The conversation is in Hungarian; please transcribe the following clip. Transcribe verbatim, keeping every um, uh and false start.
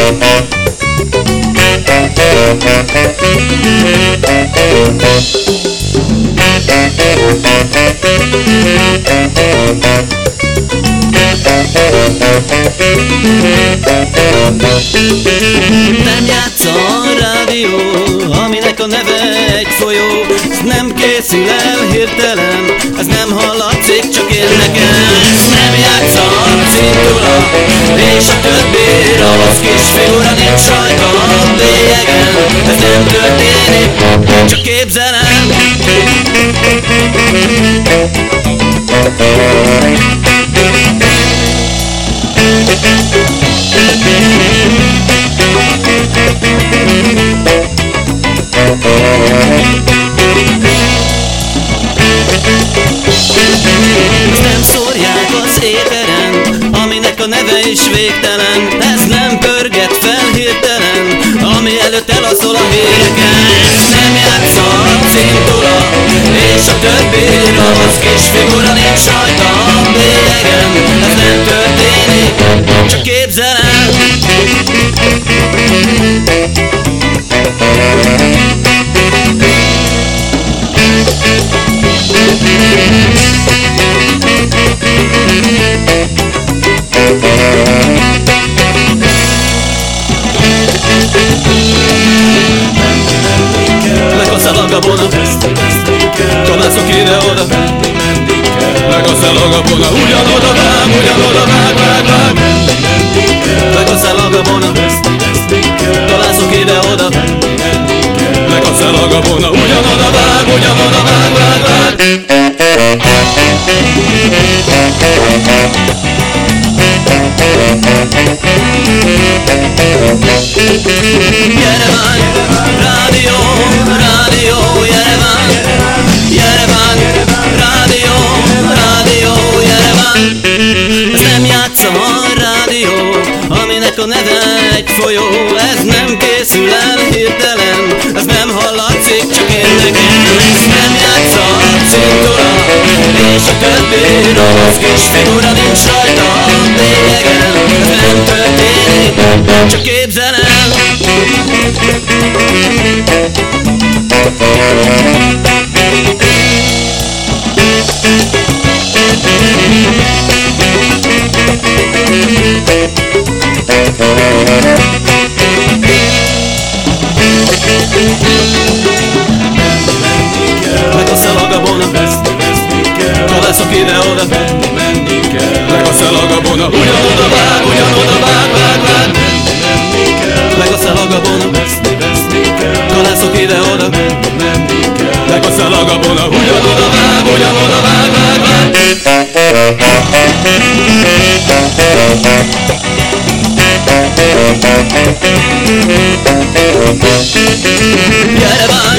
Nem játsz a rádió, aminek a neve egy folyó, ez nem készül el hirtelen, ez nem hallatszik, csak énekel. Nem játsz a cintula, és a többi rossz kis figura, nincs rajta a bélyegen, ez nem történik, csak képzelem. Ezt nem szórják az éteren, aminek a neve is végtelen, ez nem pörget fel hirtelen, ami előtt elaszol a híreken. Nem játsz a cintula, és a többi rossz kis figura, nincs rajta a bélyegen, ez nem történik, csak képzelem. Meghozza a gabona, kalászok ide-oda, meghozza a gabona, ugyanoda vág, ugyanoda vág, vág, vág. Meghozza a gabona, kalászok ide-oda, meghozza a gabona, ugyanoda vág, ugyanoda vág, vág, vág. Jerevan, rádió, rádió, Jerevan, Jerevan, rádió, rádió, Jerevan. Ez nem játsza a rádió, aminek a neve egy folyó, ez nem készül el hirtelen, ez nem hallatszik, csak énekel. Ez nem játsza a cintula, és a többi rossz kis figura, nincs rajta a bélyegen, ez nem történik, csak képzelem. Meghozza a gabona, kalászok ide-oda, meghozza a gabona, ugyanoda vág, ugyanoda vág, vág, vág. Meghozza a gabona, kalászok ide-oda, meghozza a gabona, ugyanoda vág, ugyanoda vág, vág, vág. Jerevan,